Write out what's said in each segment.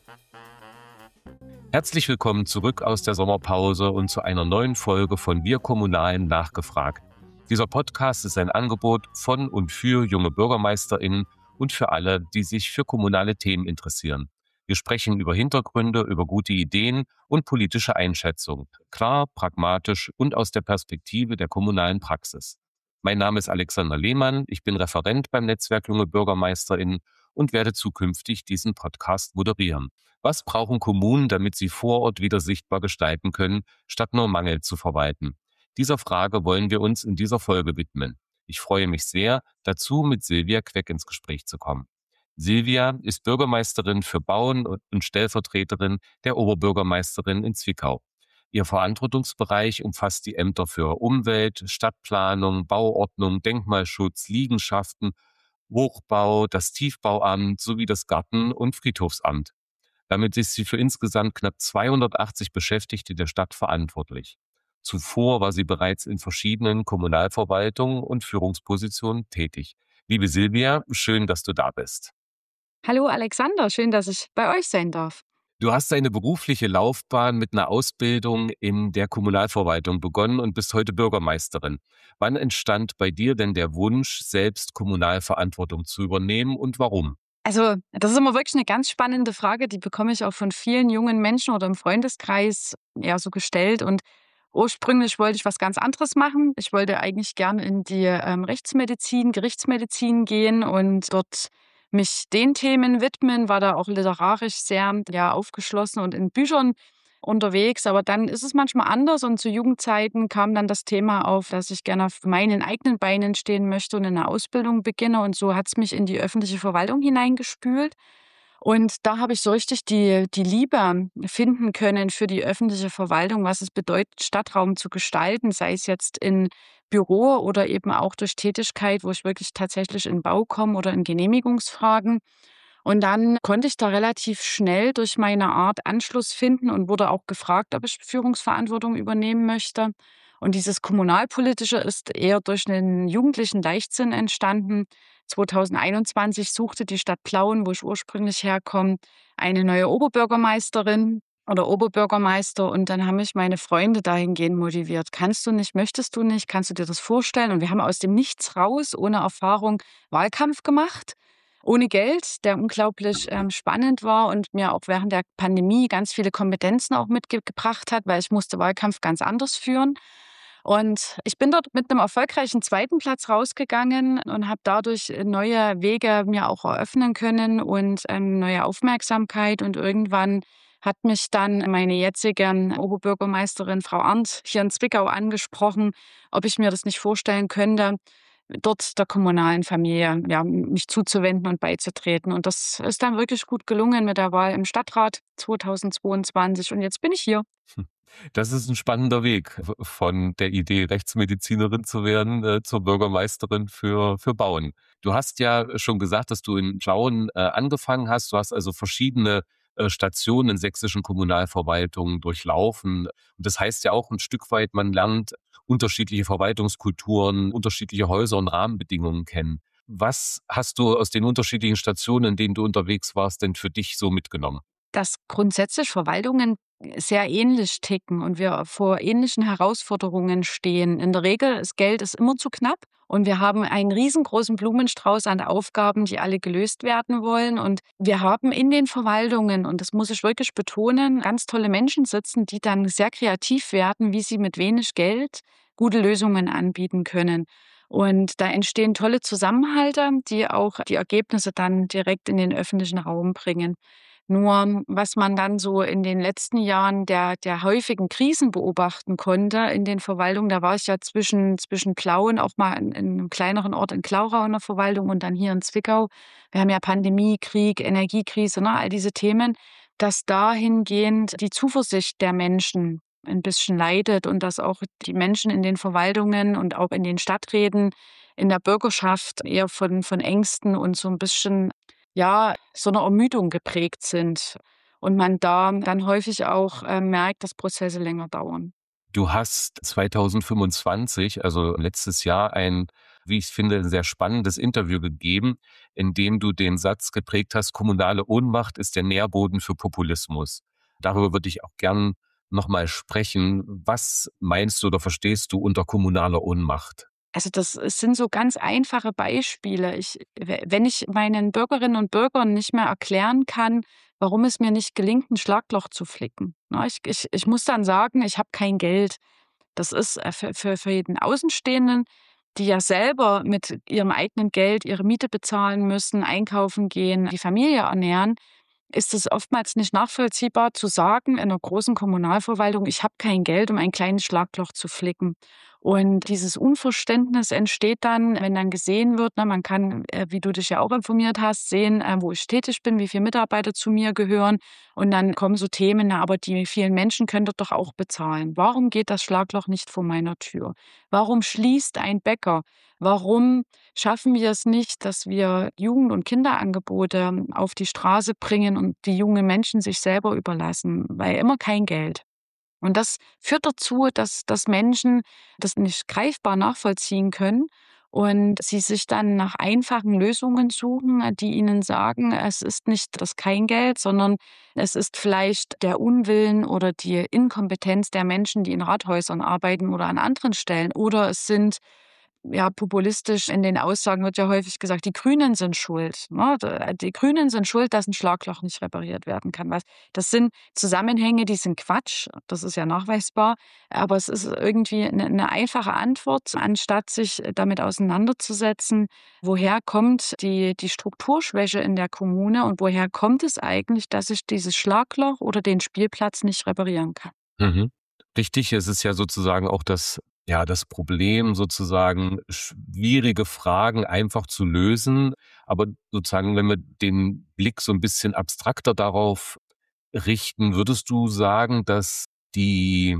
Herzlich willkommen zurück aus der Sommerpause und zu einer neuen Folge von Wir Kommunalen nachgefragt. Dieser Podcast ist ein Angebot von und für junge BürgermeisterInnen und für alle, die sich für kommunale Themen interessieren. Wir sprechen über Hintergründe, über gute Ideen und politische Einschätzungen. Klar, pragmatisch und aus der Perspektive der kommunalen Praxis. Mein Name ist Alexander Lehmann, ich bin Referent beim Netzwerk Junge BürgermeisterInnen und werde zukünftig diesen Podcast moderieren. Was brauchen Kommunen, damit sie vor Ort wieder sichtbar gestalten können, statt nur Mangel zu verwalten? Dieser Frage wollen wir uns in dieser Folge widmen. Ich freue mich sehr, dazu mit Silvia Queck ins Gespräch zu kommen. Silvia ist Bürgermeisterin für Bauen und Stellvertreterin der Oberbürgermeisterin in Zwickau. Ihr Verantwortungsbereich umfasst die Ämter für Umwelt, Stadtplanung, Bauordnung, Denkmalschutz, Liegenschaften, Hochbau, das Tiefbauamt sowie das Garten- und Friedhofsamt. Damit ist sie für insgesamt knapp 280 Beschäftigte der Stadt verantwortlich. Zuvor war sie bereits in verschiedenen Kommunalverwaltungen und Führungspositionen tätig. Liebe Silvia, schön, dass du da bist. Hallo Alexander, schön, dass ich bei euch sein darf. Du hast deine berufliche Laufbahn mit einer Ausbildung in der Kommunalverwaltung begonnen und bist heute Bürgermeisterin. Wann entstand bei dir denn der Wunsch, selbst Kommunalverantwortung zu übernehmen und warum? Also, das ist immer wirklich eine ganz spannende Frage, die bekomme ich auch von vielen jungen Menschen oder im Freundeskreis eher so gestellt. Und ursprünglich wollte ich was ganz anderes machen. Ich wollte eigentlich gern in die Rechtsmedizin, Gerichtsmedizin gehen und dort mich den Themen widmen, war da auch literarisch sehr aufgeschlossen und in Büchern unterwegs. Aber dann ist es manchmal anders und zu Jugendzeiten kam dann das Thema auf, dass ich gerne auf meinen eigenen Beinen stehen möchte und in 'ner Ausbildung beginne. Und so hat es mich in die öffentliche Verwaltung hineingespült. Und da habe ich so richtig die Liebe finden können für die öffentliche Verwaltung, was es bedeutet, Stadtraum zu gestalten, sei es jetzt in Büro oder eben auch durch Tätigkeit, wo ich wirklich tatsächlich in Bau komme oder in Genehmigungsfragen. Und dann konnte ich da relativ schnell durch meine Art Anschluss finden und wurde auch gefragt, ob ich Führungsverantwortung übernehmen möchte. Und dieses Kommunalpolitische ist eher durch einen jugendlichen Leichtsinn entstanden. 2021 suchte die Stadt Plauen, wo ich ursprünglich herkomme, eine neue Oberbürgermeisterin oder Oberbürgermeister. Und dann haben mich meine Freunde dahingehend motiviert. Kannst du nicht, möchtest du nicht, kannst du dir das vorstellen? Und wir haben aus dem Nichts raus, ohne Erfahrung, Wahlkampf gemacht. Ohne Geld, der unglaublich spannend war und mir auch während der Pandemie ganz viele Kompetenzen auch mitgebracht hat, weil ich musste Wahlkampf ganz anders führen. Und ich bin dort mit einem erfolgreichen zweiten Platz rausgegangen und habe dadurch neue Wege mir auch eröffnen können und neue Aufmerksamkeit. Und irgendwann hat mich dann meine jetzige Oberbürgermeisterin, Frau Arndt, hier in Zwickau angesprochen, ob ich mir das nicht vorstellen könnte, dort der kommunalen Familie, mich zuzuwenden und beizutreten. Und das ist dann wirklich gut gelungen mit der Wahl im Stadtrat 2022. Und jetzt bin ich hier. Das ist ein spannender Weg von der Idee, Rechtsmedizinerin zu werden, zur Bürgermeisterin für Bauen. Du hast ja schon gesagt, dass du in Plauen angefangen hast. Du hast also verschiedene Stationen in sächsischen Kommunalverwaltungen durchlaufen. Und das heißt ja auch ein Stück weit, man lernt unterschiedliche Verwaltungskulturen, unterschiedliche Häuser und Rahmenbedingungen kennen. Was hast du aus den unterschiedlichen Stationen, in denen du unterwegs warst, denn für dich so mitgenommen? Dass grundsätzlich Verwaltungen sehr ähnlich ticken und wir vor ähnlichen Herausforderungen stehen. In der Regel ist Geld immer zu knapp und wir haben einen riesengroßen Blumenstrauß an Aufgaben, die alle gelöst werden wollen. Und wir haben in den Verwaltungen, und das muss ich wirklich betonen, ganz tolle Menschen sitzen, die dann sehr kreativ werden, wie sie mit wenig Geld gute Lösungen anbieten können. Und da entstehen tolle Zusammenhalte, die auch die Ergebnisse dann direkt in den öffentlichen Raum bringen. Nur was man dann so in den letzten Jahren der häufigen Krisen beobachten konnte in den Verwaltungen, da war ich ja zwischen Plauen, auch mal in 'nem kleineren Ort in Klauchau in der Verwaltung und dann hier in Zwickau. Wir haben ja Pandemie, Krieg, Energiekrise, ne, all diese Themen, dass dahingehend die Zuversicht der Menschen ein bisschen leidet und dass auch die Menschen in den Verwaltungen und auch in den Stadträten, in der Bürgerschaft eher von Ängsten und so ein bisschen so 'ner Ermüdung geprägt sind und man da dann häufig auch merkt, dass Prozesse länger dauern. Du hast 2025, also letztes Jahr, ein wie ich finde, ein sehr spannendes Interview gegeben, in dem du den Satz geprägt hast: Kommunale Ohnmacht ist der Nährboden für Populismus. Darüber würde ich auch gern nochmal sprechen. Was meinst du oder verstehst du unter kommunaler Ohnmacht? Also es sind so ganz einfache Beispiele. Wenn ich meinen Bürgerinnen und Bürgern nicht mehr erklären kann, warum es mir nicht gelingt, ein Schlagloch zu flicken, ne? Ich muss dann sagen, ich habe kein Geld. Das ist, für jeden Außenstehenden, die ja selber mit ihrem eigenen Geld ihre Miete bezahlen müssen, einkaufen gehen, die Familie ernähren, ist es oftmals nicht nachvollziehbar zu sagen in einer großen Kommunalverwaltung: „Ich habe kein Geld, um ein kleines Schlagloch zu flicken.“ Und dieses Unverständnis entsteht dann, wenn dann gesehen wird, ne, man kann, wie du dich ja auch informiert hast, sehen, wo ich tätig bin, wie viele Mitarbeiter zu mir gehören. Und dann kommen so Themen: „Na, aber die vielen Menschen können dort doch auch bezahlen. Warum geht das Schlagloch nicht vor meiner Tür? Warum schließt ein Bäcker? Warum schaffen wir es nicht, dass wir Jugend- und Kinderangebote auf die Straße bringen und die junge Menschen sich selber überlassen, weil immer kein Geld. Und das führt dazu, dass Menschen das nicht greifbar nachvollziehen können und sie sich dann nach einfachen Lösungen suchen, die ihnen sagen, es ist nicht das Keingeld, sondern es ist vielleicht der Unwillen oder die Inkompetenz der Menschen, die in Rathäusern arbeiten oder an anderen Stellen. Oder es sind, ja, populistisch in den Aussagen wird ja häufig gesagt, die Grünen sind schuld, ne? Die Grünen sind schuld, dass ein Schlagloch nicht repariert werden kann. Das sind Zusammenhänge, die sind Quatsch, das ist ja nachweisbar, aber es ist irgendwie eine einfache Antwort, anstatt sich damit auseinanderzusetzen, woher kommt die Strukturschwäche in der Kommune und woher kommt es eigentlich, dass ich dieses Schlagloch oder den Spielplatz nicht reparieren kann? Mhm. Richtig, es ist ja sozusagen auch das Problem, sozusagen schwierige Fragen einfach zu lösen. Aber sozusagen, wenn wir den Blick so ein bisschen abstrakter darauf richten, würdest du sagen, dass die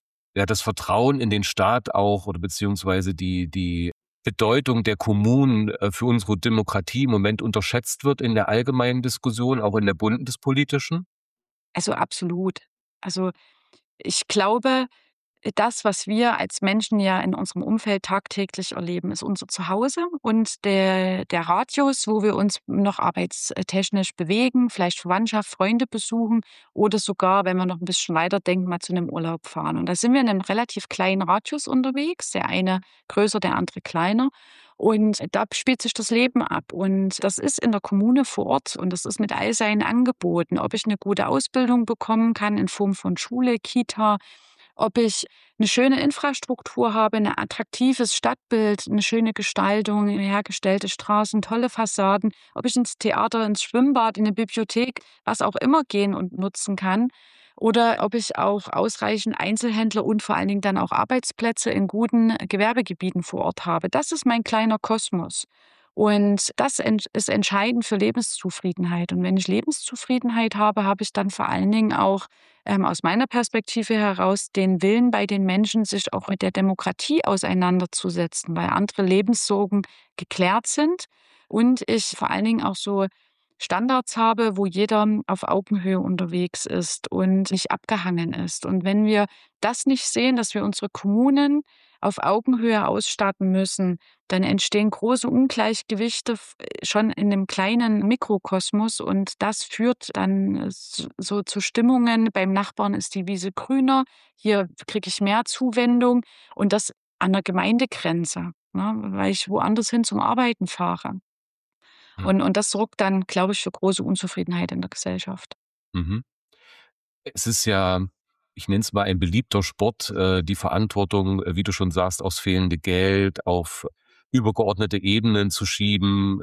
das Vertrauen in den Staat auch oder beziehungsweise die Bedeutung der Kommunen, für unsere Demokratie im Moment unterschätzt wird in der allgemeinen Diskussion, auch in der bundespolitischen? Also, absolut. Also, ich glaube, das, was wir als Menschen ja in unserem Umfeld tagtäglich erleben, ist unser Zuhause und der Radius, wo wir uns noch arbeitstechnisch bewegen, vielleicht Verwandtschaft, Freunde besuchen oder sogar, wenn wir noch ein bisschen weiterdenken, mal zu einem Urlaub fahren. Und da sind wir in einem relativ kleinen Radius unterwegs, der eine größer, der andere kleiner. Und da spielt sich das Leben ab. Und das ist in der Kommune vor Ort und das ist mit all seinen Angeboten, ob ich eine gute Ausbildung bekommen kann in Form von Schule, Kita, ob ich eine schöne Infrastruktur habe, 'ne attraktives Stadtbild, 'ne schöne Gestaltung, hergestellte Straßen, tolle Fassaden, ob ich ins Theater, ins Schwimmbad, in 'ne Bibliothek, was auch immer gehen und nutzen kann oder ob ich auch ausreichend Einzelhändler und vor allen Dingen dann auch Arbeitsplätze in guten Gewerbegebieten vor Ort habe. Das ist mein kleiner Kosmos. Und das ist entscheidend für Lebenszufriedenheit. Und wenn ich Lebenszufriedenheit habe, habe ich dann vor allen Dingen auch aus meiner Perspektive heraus den Willen bei den Menschen, sich auch mit der Demokratie auseinanderzusetzen, weil andere Lebenssorgen geklärt sind und ich vor allen Dingen auch so Standards habe, wo jeder auf Augenhöhe unterwegs ist und nicht abgehangen ist. Und wenn wir das nicht sehen, dass wir unsere Kommunen auf Augenhöhe ausstatten müssen, dann entstehen große Ungleichgewichte schon in dem kleinen Mikrokosmos und das führt dann so zu Stimmungen. Beim Nachbarn ist die Wiese grüner, hier kriege ich mehr Zuwendung und das an der Gemeindegrenze, ne, weil ich woanders hin zum Arbeiten fahre. Hm. Und das sorgt dann, glaube ich, für große Unzufriedenheit in der Gesellschaft. Mhm. Es ist ja, ich nenne es mal ein beliebter Sport, die Verantwortung, wie du schon sagst, aufs fehlende Geld, auf übergeordnete Ebenen zu schieben,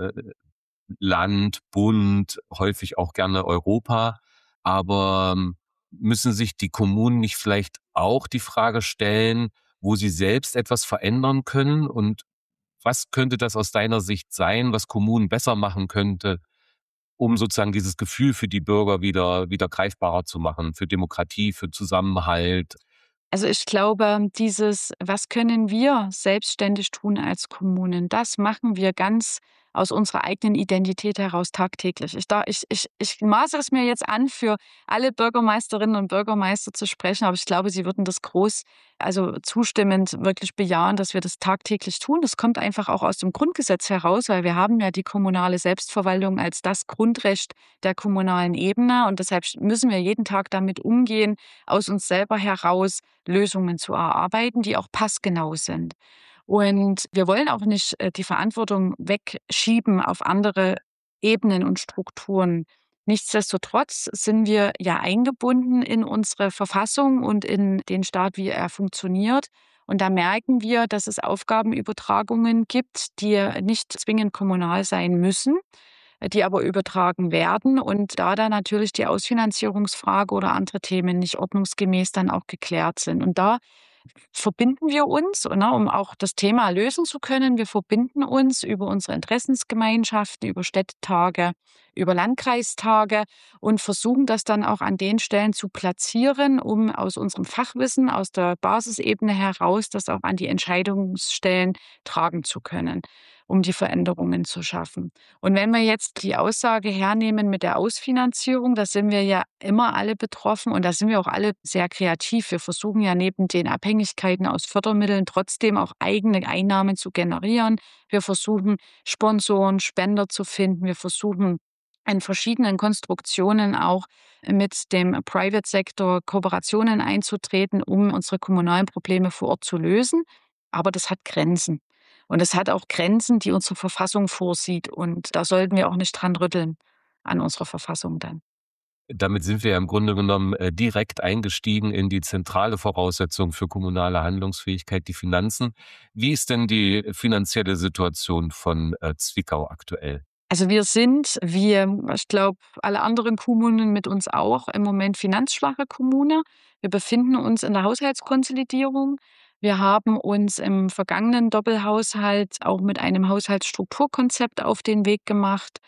Land, Bund, häufig auch gerne Europa. Aber müssen sich die Kommunen nicht vielleicht auch die Frage stellen, wo sie selbst etwas verändern können? Und was könnte das aus deiner Sicht sein, was Kommunen besser machen könnte, um sozusagen dieses Gefühl für die Bürger wieder greifbarer zu machen, für Demokratie, für Zusammenhalt? Also, ich glaube, dieses: „Was können wir selbstständig tun als Kommunen?“ Das machen wir ganz aus unserer eigenen Identität heraus tagtäglich. Ich maße es mir jetzt an, für alle Bürgermeisterinnen und Bürgermeister zu sprechen, aber ich glaube, sie würden das also zustimmend wirklich bejahen, dass wir das tagtäglich tun. Das kommt einfach auch aus dem Grundgesetz heraus, weil wir haben ja die kommunale Selbstverwaltung als das Grundrecht der kommunalen Ebene und deshalb müssen wir jeden Tag damit umgehen, aus uns selber heraus Lösungen zu erarbeiten, die auch passgenau sind. Und wir wollen auch nicht die Verantwortung wegschieben auf andere Ebenen und Strukturen. Nichtsdestotrotz sind wir ja eingebunden in unsere Verfassung und in den Staat, wie er funktioniert. Und da merken wir, dass es Aufgabenübertragungen gibt, die nicht zwingend kommunal sein müssen, die aber übertragen werden. Und da dann natürlich die Ausfinanzierungsfrage oder andere Themen nicht ordnungsgemäß dann auch geklärt sind. Und da verbinden wir uns, ne, um auch das Thema lösen zu können. Wir verbinden uns über unsere Interessensgemeinschaften, über Städtetage, über Landkreistage und versuchen das dann auch an den Stellen zu platzieren, um aus unserem Fachwissen, aus der Basisebene heraus, das auch an die Entscheidungsstellen tragen zu können, um die Veränderungen zu schaffen. Und wenn wir jetzt die Aussage hernehmen mit der Ausfinanzierung, da sind wir ja immer alle betroffen und da sind wir auch alle sehr kreativ. Wir versuchen ja neben den Abhängigkeiten aus Fördermitteln trotzdem auch eigene Einnahmen zu generieren. Wir versuchen Sponsoren, Spender zu finden. Wir versuchen in verschiedenen Konstruktionen auch mit dem Private-Sektor Kooperationen einzutreten, um unsere kommunalen Probleme vor Ort zu lösen. Aber das hat Grenzen. Und es hat auch Grenzen, die unsere Verfassung vorsieht. Und da sollten wir auch nicht dran rütteln an unserer Verfassung dann. Damit sind wir ja im Grunde genommen direkt eingestiegen in die zentrale Voraussetzung für kommunale Handlungsfähigkeit, die Finanzen. Wie ist denn die finanzielle Situation von Zwickau aktuell? Also wir sind, wie ich glaube, alle anderen Kommunen mit uns auch, im Moment finanzschwache Kommune. Wir befinden uns in der Haushaltskonsolidierung. Wir haben uns im vergangenen Doppelhaushalt auch mit einem Haushaltsstrukturkonzept auf den Weg gemacht,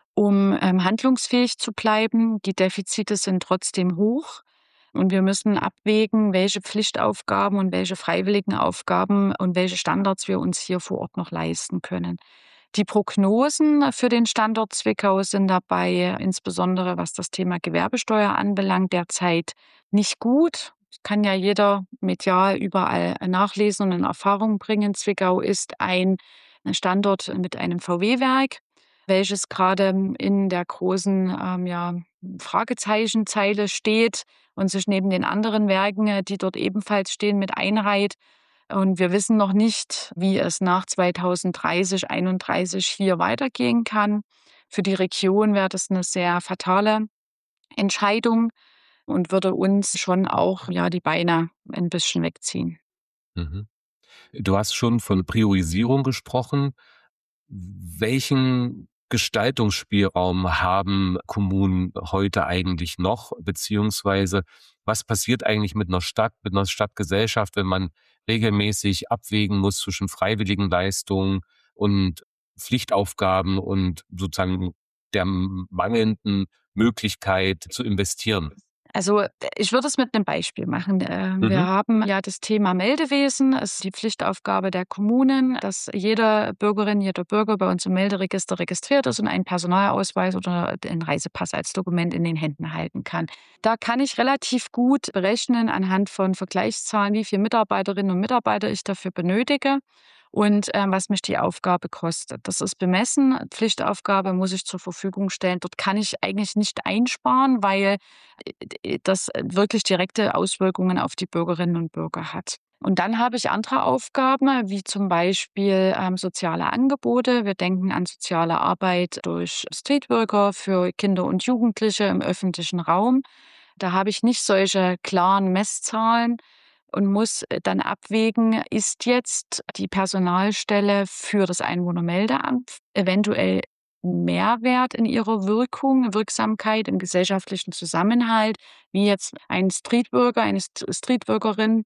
um handlungsfähig zu bleiben. Die Defizite sind trotzdem hoch. Und wir müssen abwägen, welche Pflichtaufgaben und welche freiwilligen Aufgaben und welche Standards wir uns hier vor Ort noch leisten können. Die Prognosen für den Standort Zwickau sind dabei, insbesondere was das Thema Gewerbesteuer anbelangt, derzeit nicht gut. Kann ja jeder medial überall nachlesen und in Erfahrung bringen. Zwickau ist ein Standort mit einem VW-Werk, welches gerade in der großen Fragezeichenzeile steht und sich neben den anderen Werken, die dort ebenfalls stehen, mit einreiht. Und wir wissen noch nicht, wie es nach 2030, 31 hier weitergehen kann. Für die Region wäre das eine sehr fatale Entscheidung und würde uns schon auch die Beine ein bisschen wegziehen. Mhm. Du hast schon von Priorisierung gesprochen. Welchen Gestaltungsspielraum haben Kommunen heute eigentlich noch? Beziehungsweise was passiert eigentlich mit einer Stadtgesellschaft, wenn man regelmäßig abwägen muss zwischen freiwilligen Leistungen und Pflichtaufgaben und sozusagen der mangelnden Möglichkeit zu investieren? Also, ich würde es mit einem Beispiel machen. Wir Mhm. haben ja das Thema Meldewesen. Es ist die Pflichtaufgabe der Kommunen, dass jede Bürgerin, jeder Bürger bei uns im Melderegister registriert ist und einen Personalausweis oder den Reisepass als Dokument in den Händen halten kann. Da kann ich relativ gut berechnen anhand von Vergleichszahlen, wie viele Mitarbeiterinnen und Mitarbeiter ich dafür benötige und was mich die Aufgabe kostet. Das ist bemessen. Pflichtaufgabe muss ich zur Verfügung stellen. Dort kann ich eigentlich nicht einsparen, weil das wirklich direkte Auswirkungen auf die Bürgerinnen und Bürger hat. Und dann habe ich andere Aufgaben, wie zum Beispiel soziale Angebote. Wir denken an soziale Arbeit durch Streetworker für Kinder und Jugendliche im öffentlichen Raum. Da habe ich nicht solche klaren Messzahlen und muss dann abwägen, ist jetzt die Personalstelle für das Einwohnermeldeamt eventuell Mehrwert in ihrer Wirksamkeit im gesellschaftlichen Zusammenhalt, wie jetzt ein Streetworker, eine Streetworkerin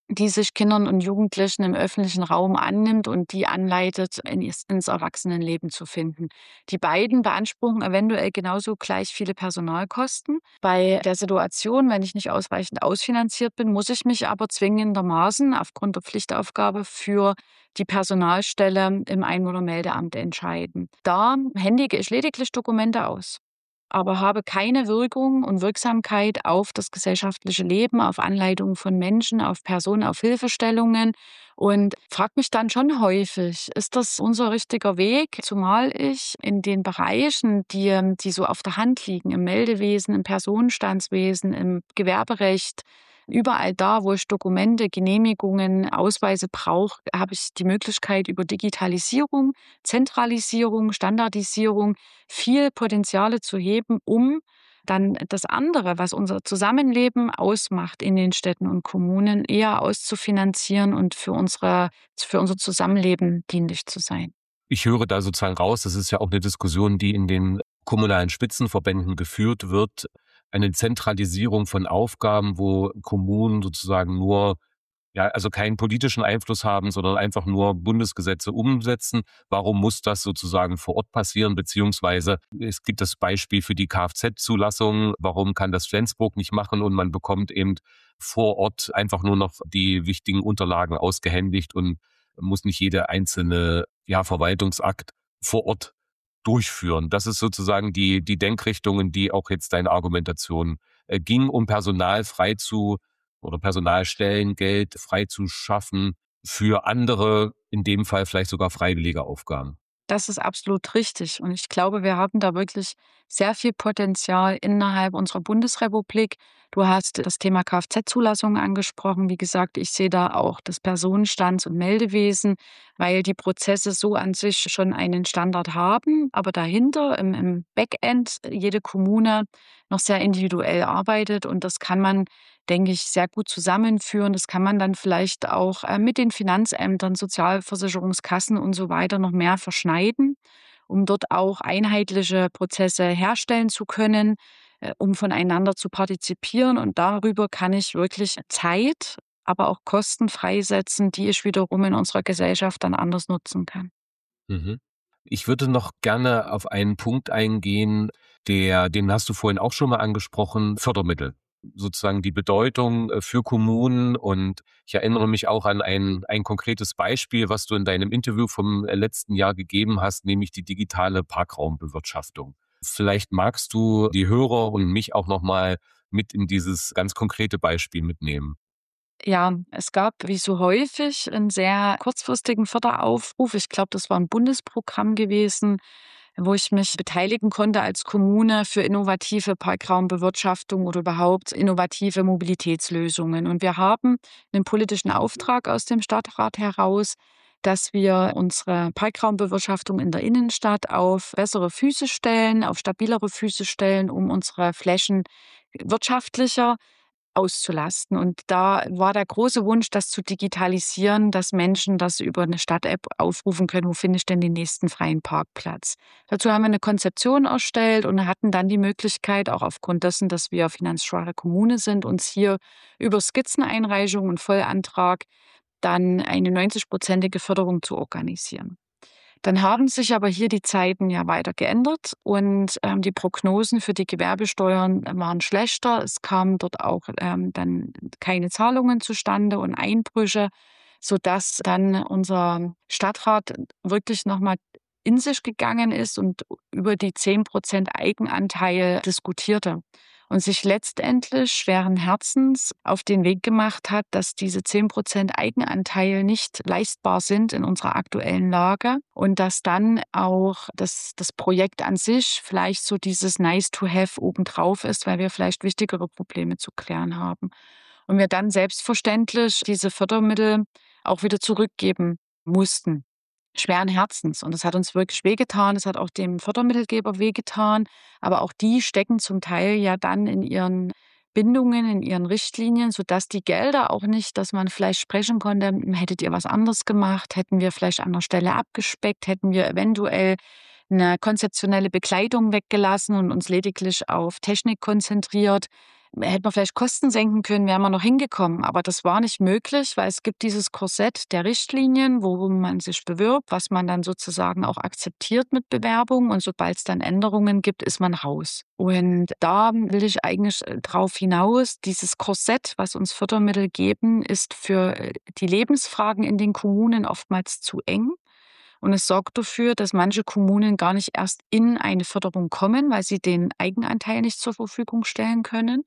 die sich Kindern und Jugendlichen im öffentlichen Raum annimmt und die anleitet, ins Erwachsenenleben zu finden. Die beiden beanspruchen eventuell genauso gleich viele Personalkosten. Bei der Situation, wenn ich nicht ausreichend ausfinanziert bin, muss ich mich aber zwingendermaßen aufgrund der Pflichtaufgabe für die Personalstelle im Einwohnermeldeamt entscheiden. Da händige ich lediglich Dokumente aus, aber habe keine Wirkung und Wirksamkeit auf das gesellschaftliche Leben, auf Anleitung von Menschen, auf Personen, auf Hilfestellungen und frage mich dann schon häufig, ist das unser richtiger Weg? Zumal ich in den Bereichen, die so auf der Hand liegen, im Meldewesen, im Personenstandswesen, im Gewerberecht, überall da, wo ich Dokumente, Genehmigungen, Ausweise brauche, habe ich die Möglichkeit über Digitalisierung, Zentralisierung, Standardisierung viel Potenziale zu heben, um dann das andere, was unser Zusammenleben ausmacht in den Städten und Kommunen, eher auszufinanzieren und für unser Zusammenleben dienlich zu sein. Ich höre da sozusagen raus, das ist ja auch eine Diskussion, die in den kommunalen Spitzenverbänden geführt wird, eine Zentralisierung von Aufgaben, wo Kommunen sozusagen nur, ja, also keinen politischen Einfluss haben, sondern einfach nur Bundesgesetze umsetzen. Warum muss das sozusagen vor Ort passieren? Beziehungsweise es gibt das Beispiel für die Kfz-Zulassung. Warum kann das Flensburg nicht machen und man bekommt eben vor Ort einfach nur noch die wichtigen Unterlagen ausgehändigt und muss nicht jede einzelne, ja, Verwaltungsakt vor Ort durchführen. Das ist sozusagen die Denkrichtung, in die auch jetzt deine Argumentation ging, um Personal frei zu oder Personalstellen, Geld frei zu schaffen für andere, in dem Fall vielleicht sogar freiwillige Aufgaben. Das ist absolut richtig. Und ich glaube, wir haben da wirklich sehr viel Potenzial innerhalb unserer Bundesrepublik. Du hast das Thema Kfz-Zulassung angesprochen. Wie gesagt, ich sehe da auch das Personenstands- und Meldewesen, weil die Prozesse so an sich schon einen Standard haben, aber dahinter im Backend jede Kommune noch sehr individuell arbeitet. Und das kann man, denke ich, sehr gut zusammenführen. Das kann man dann vielleicht auch mit den Finanzämtern, Sozialversicherungskassen und so weiter noch mehr verschneiden, um dort auch einheitliche Prozesse herstellen zu können, um voneinander zu partizipieren. Und darüber kann ich wirklich Zeit, aber auch Kosten freisetzen, die ich wiederum in unserer Gesellschaft dann anders nutzen kann. Mhm. Ich würde noch gerne auf einen Punkt eingehen, den hast du vorhin auch schon mal angesprochen, Fördermittel. Sozusagen die Bedeutung für Kommunen, und ich erinnere mich auch an ein konkretes Beispiel, was du in deinem Interview vom letzten Jahr gegeben hast, nämlich die digitale Parkraumbewirtschaftung. Vielleicht magst du die Hörer und mich auch noch mal mit in dieses ganz konkrete Beispiel mitnehmen. Ja, es gab wie so häufig einen sehr kurzfristigen Förderaufruf. Ich glaube, das war ein Bundesprogramm gewesen, wo ich mich beteiligen konnte als Kommune für innovative Parkraumbewirtschaftung oder überhaupt innovative Mobilitätslösungen. Und wir haben einen politischen Auftrag aus dem Stadtrat heraus, dass wir unsere Parkraumbewirtschaftung in der Innenstadt auf bessere Füße stellen, auf stabilere Füße stellen, um unsere Flächen wirtschaftlicher auszulasten. Und da war der große Wunsch, das zu digitalisieren, dass Menschen das über eine Stadt-App aufrufen können: „Wo finde ich denn den nächsten freien Parkplatz?“ Dazu haben wir eine Konzeption erstellt und hatten dann die Möglichkeit, auch aufgrund dessen, dass wir finanzschwache Kommune sind, uns hier über Skizzeneinreichung und Vollantrag dann eine 90-prozentige Förderung zu organisieren. Dann haben sich aber hier die Zeiten ja weiter geändert und die Prognosen für die Gewerbesteuern waren schlechter. Es kamen dort auch dann keine Zahlungen zustande und Einbrüche, sodass dann unser Stadtrat wirklich noch mal in sich gegangen ist und über die 10% Eigenanteil diskutierte und sich letztendlich schweren Herzens auf den Weg gemacht hat, dass diese 10% Eigenanteil nicht leistbar sind in unserer aktuellen Lage und dass dann auch das Projekt an sich vielleicht so dieses Nice to have obendrauf ist, weil wir vielleicht wichtigere Probleme zu klären haben. Und wir dann selbstverständlich diese Fördermittel auch wieder zurückgeben mussten, schweren Herzens. Und das hat uns wirklich wehgetan. Das hat auch dem Fördermittelgeber wehgetan. Aber auch die stecken zum Teil ja dann in ihren Bindungen, in ihren Richtlinien, sodass die Gelder auch nicht, dass man vielleicht sprechen konnte: „Hättet ihr was anderes gemacht? Hätten wir vielleicht an der Stelle abgespeckt? Hätten wir eventuell eine konzeptionelle Begleitung weggelassen und uns lediglich auf Technik konzentriert?“ hätte man vielleicht Kosten senken können, wären wir noch hingekommen. Aber das war nicht möglich, weil es gibt dieses Korsett der Richtlinien, worum man sich bewirbt, was man dann sozusagen auch akzeptiert mit Bewerbung. Und sobald es dann Änderungen gibt, ist man raus. Und da will ich eigentlich drauf hinaus, dieses Korsett, was uns Fördermittel geben, ist für die Lebensfragen in den Kommunen oftmals zu eng. Und es sorgt dafür, dass manche Kommunen gar nicht erst in eine Förderung kommen, weil sie den Eigenanteil nicht zur Verfügung stellen können.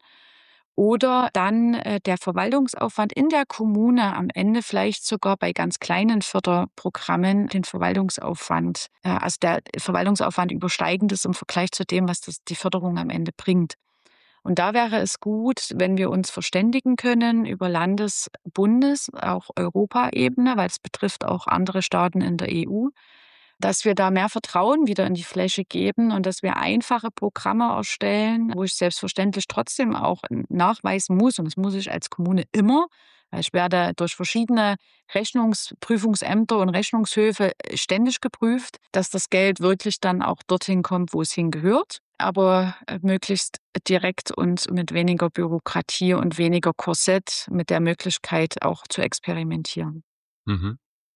Oder dann der Verwaltungsaufwand in der Kommune am Ende vielleicht sogar bei ganz kleinen Förderprogrammen den Verwaltungsaufwand, also der Verwaltungsaufwand übersteigend ist im Vergleich zu dem, was die Förderung am Ende bringt. Und da wäre es gut, wenn wir uns verständigen können über Landes-, Bundes-, auch Europaebene, weil es betrifft auch andere Staaten in der EU, dass wir da mehr Vertrauen wieder in die Fläche geben und dass wir einfache Programme erstellen, wo ich selbstverständlich trotzdem auch nachweisen muss, und das muss ich als Kommune immer, weil ich werde durch verschiedene Rechnungsprüfungsämter und Rechnungshöfe ständig geprüft, dass das Geld wirklich dann auch dorthin kommt, wo es hingehört, aber möglichst direkt und mit weniger Bürokratie und weniger Korsett, mit der Möglichkeit auch zu experimentieren. Mhm.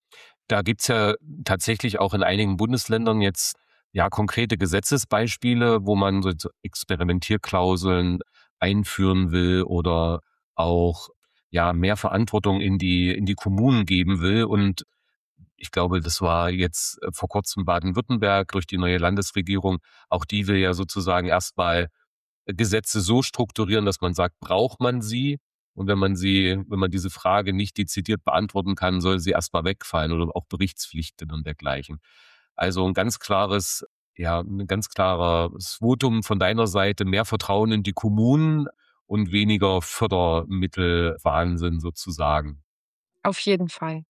Da gibt's ja tatsächlich auch in einigen Bundesländern jetzt ja konkrete Gesetzesbeispiele, wo man so Experimentierklauseln einführen will oder auch ja mehr Verantwortung in die Kommunen geben will. Und ich glaube, das war jetzt vor kurzem Baden-Württemberg durch die neue Landesregierung. Auch die will ja sozusagen erstmal Gesetze so strukturieren, dass man sagt, braucht man sie? Und wenn man diese Frage nicht dezidiert beantworten kann, soll sie erstmal wegfallen oder auch Berichtspflichten und dergleichen. Also ein ganz klares, ja, ein ganz klares Votum von deiner Seite, mehr Vertrauen in die Kommunen und weniger Fördermittelwahnsinn sozusagen. Auf jeden Fall.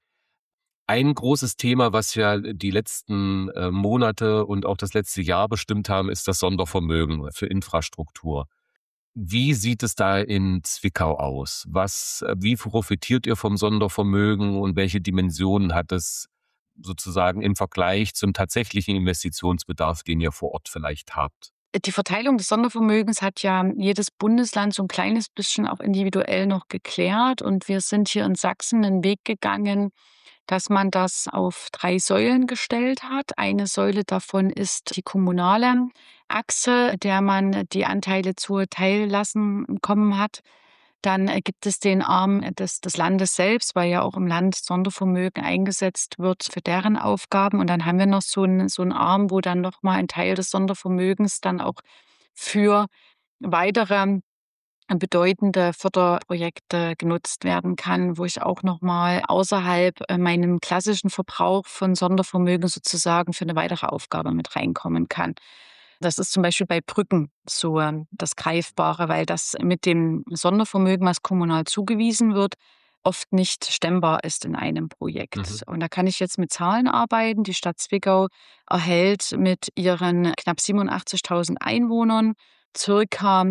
Ein großes Thema, was ja die letzten Monate und auch das letzte Jahr bestimmt haben, ist das Sondervermögen für Infrastruktur. Wie sieht es da in Zwickau aus? Wie profitiert ihr vom Sondervermögen und welche Dimensionen hat es sozusagen im Vergleich zum tatsächlichen Investitionsbedarf, den ihr vor Ort vielleicht habt? Die Verteilung des Sondervermögens hat ja jedes Bundesland so ein kleines bisschen auch individuell noch geklärt. Und wir sind hier in Sachsen einen Weg gegangen, dass man das auf 3 Säulen gestellt hat. Eine Säule davon ist die kommunale Achse, der man die Anteile zuteil lassen bekommen hat. Dann gibt es den Arm des Landes selbst, weil ja auch im Land Sondervermögen eingesetzt wird für deren Aufgaben. Und dann haben wir noch so einen Arm, wo dann noch mal ein Teil des Sondervermögens dann auch für weitere bedeutende Förderprojekte genutzt werden kann, wo ich auch noch mal außerhalb meinem klassischen Verbrauch von Sondervermögen sozusagen für eine weitere Aufgabe mit reinkommen kann. Das ist zum Beispiel bei Brücken so das Greifbare, weil das mit dem Sondervermögen, was kommunal zugewiesen wird, oft nicht stemmbar ist in einem Projekt. Mhm. Und da kann ich jetzt mit Zahlen arbeiten. Die Stadt Zwickau erhält mit ihren knapp 87.000 Einwohnern circa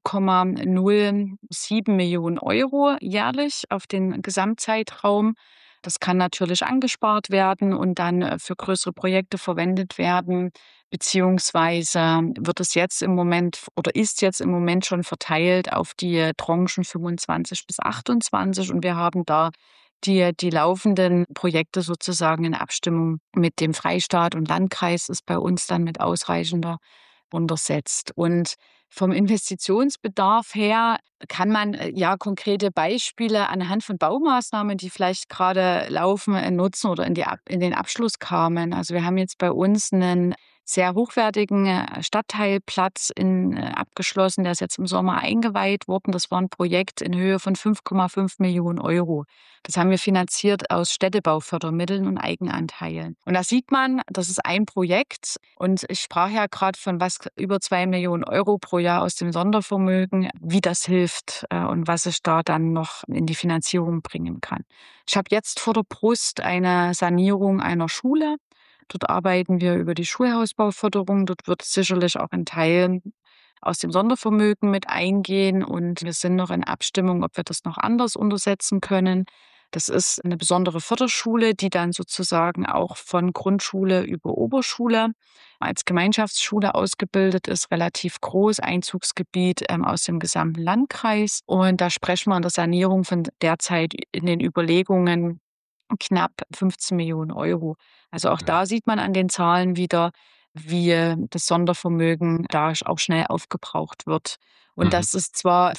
2,07 Millionen Euro jährlich auf den Gesamtzeitraum. Das kann natürlich angespart werden und dann für größere Projekte verwendet werden, beziehungsweise wird es jetzt im Moment oder ist jetzt im Moment schon verteilt auf die Tranchen 25 bis 28 und wir haben da die laufenden Projekte sozusagen in Abstimmung mit dem Freistaat und Landkreis ist bei uns dann mit ausreichender untersetzt. Und vom Investitionsbedarf her kann man ja konkrete Beispiele anhand von Baumaßnahmen, die vielleicht gerade laufen, nutzen oder in den Abschluss kamen. Also wir haben jetzt bei uns einen sehr hochwertigen Stadtteilplatz abgeschlossen. Der ist jetzt im Sommer eingeweiht worden. Das war ein Projekt in Höhe von 5,5 Millionen Euro. Das haben wir finanziert aus Städtebaufördermitteln und Eigenanteilen. Und da sieht man, das ist ein Projekt. Und ich sprach ja gerade von über 2 Millionen Euro pro Jahr aus dem Sondervermögen, wie das hilft und was ich da dann noch in die Finanzierung bringen kann. Ich habe jetzt vor der Brust eine Sanierung einer Schule. Dort arbeiten wir über die Schulhausbauförderung. Dort wird sicherlich auch ein Teil aus dem Sondervermögen mit eingehen. Und wir sind noch in Abstimmung, ob wir das noch anders untersetzen können. Das ist eine besondere Förderschule, die dann sozusagen auch von Grundschule über Oberschule als Gemeinschaftsschule ausgebildet ist, relativ groß, Einzugsgebiet aus dem gesamten Landkreis. Und da sprechen wir in der Sanierung von derzeit in den Überlegungen knapp 15 Millionen Euro. Also auch Mhm. da sieht man an den Zahlen wieder, wie das Sondervermögen da auch schnell aufgebraucht wird. Und Mhm. das ist zwar